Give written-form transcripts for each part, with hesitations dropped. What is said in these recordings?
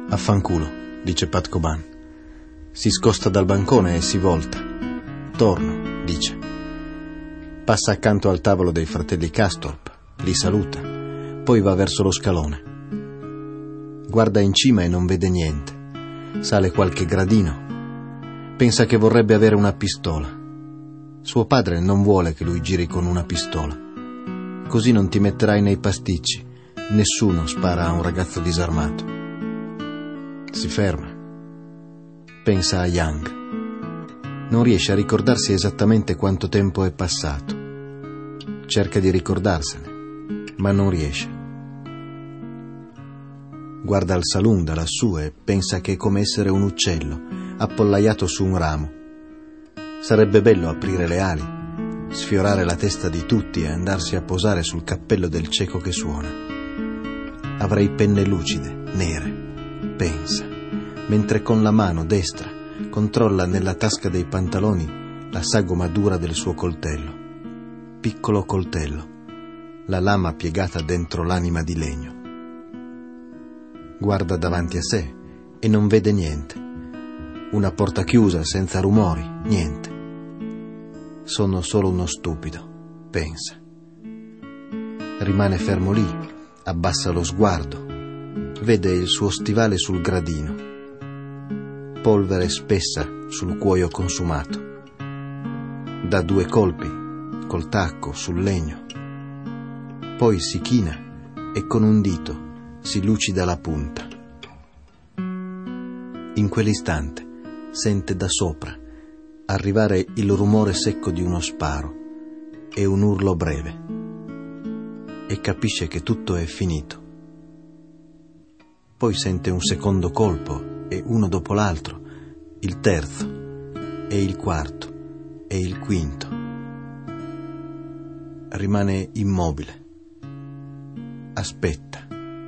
Affanculo, dice Pat Coban. Si scosta dal bancone e si volta. Torno, dice. Passa accanto al tavolo dei fratelli Castorp, li saluta, poi va verso lo scalone. Guarda in cima e non vede niente. Sale qualche gradino. Pensa che vorrebbe avere una pistola. Suo padre non vuole che lui giri con una pistola. Così non ti metterai nei pasticci. Nessuno spara a un ragazzo disarmato. Si ferma. Pensa a Young. Non riesce a ricordarsi esattamente quanto tempo è passato. Cerca di ricordarsene, ma non riesce. Guarda il saloon da lassù e pensa che è come essere un uccello appollaiato su un ramo. Sarebbe bello aprire le ali, sfiorare la testa di tutti e andarsi a posare sul cappello del cieco che suona. Avrei penne lucide, nere, pensa, mentre con la mano destra controlla nella tasca dei pantaloni la sagoma dura del suo coltello. Piccolo coltello, la lama piegata dentro l'anima di legno. Guarda davanti a sé e non vede niente. Una porta chiusa, senza rumori, niente. Sono solo uno stupido, pensa. Rimane fermo lì, abbassa lo sguardo, vede il suo stivale sul gradino. Polvere spessa sul cuoio consumato. Dà 2 colpi, col tacco, sul legno. Poi si china e con un dito si lucida la punta. In quell'istante sente da sopra arrivare il rumore secco di uno sparo e un urlo breve e capisce che tutto è finito. Poi sente un secondo colpo e uno dopo l'altro, il terzo e il quarto e il quinto. Rimane immobile. Aspetta.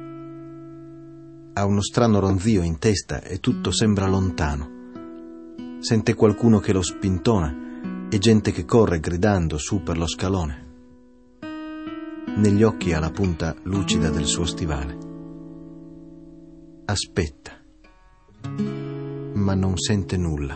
Ha uno strano ronzio in testa e tutto sembra lontano. Sente qualcuno che lo spintona e gente che corre gridando su per lo scalone. Negli occhi ha la punta lucida del suo stivale. Aspetta, ma non sente nulla.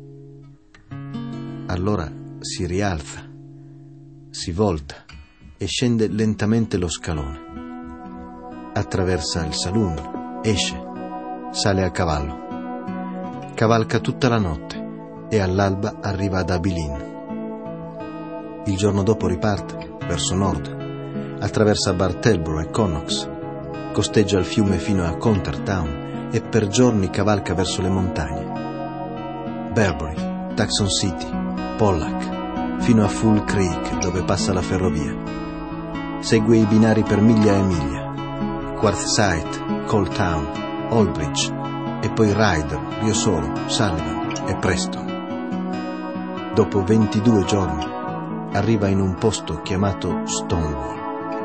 Allora si rialza, si volta e scende lentamente lo scalone. Attraversa il saloon. Esce, sale a cavallo. Cavalca tutta la notte e all'alba arriva ad Abilene. Il giorno dopo riparte, verso nord, attraversa Bartelborough e Connox, costeggia il fiume fino a Countertown e per giorni cavalca verso le montagne. Berbury, Tucson City, Pollack, fino a Fall Creek dove passa la ferrovia. Segue i binari per miglia e miglia. Quartzsite, Cold Town, Aldridge e poi Ryder, Rio Solo, Sullivan e Preston. Dopo 22 giorni arriva in un posto chiamato Stonewall.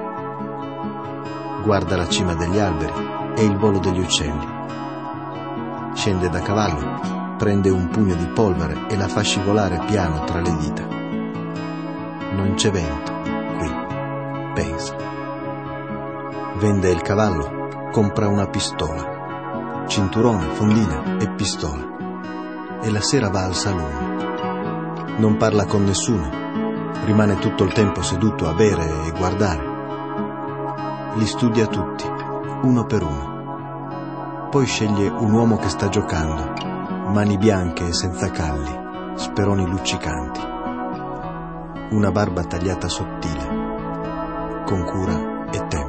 Guarda la cima degli alberi e il volo degli uccelli. Scende da cavallo, prende un pugno di polvere e la fa scivolare piano tra le dita. Non c'è vento qui, pensa. Vende il cavallo, compra una pistola, cinturone, fondina e pistola. E la sera va al saloon. Non parla con nessuno, rimane tutto il tempo seduto a bere e guardare. Li studia tutti, uno per uno. Poi sceglie un uomo che sta giocando, mani bianche e senza calli, speroni luccicanti. Una barba tagliata sottile, con cura e tempo.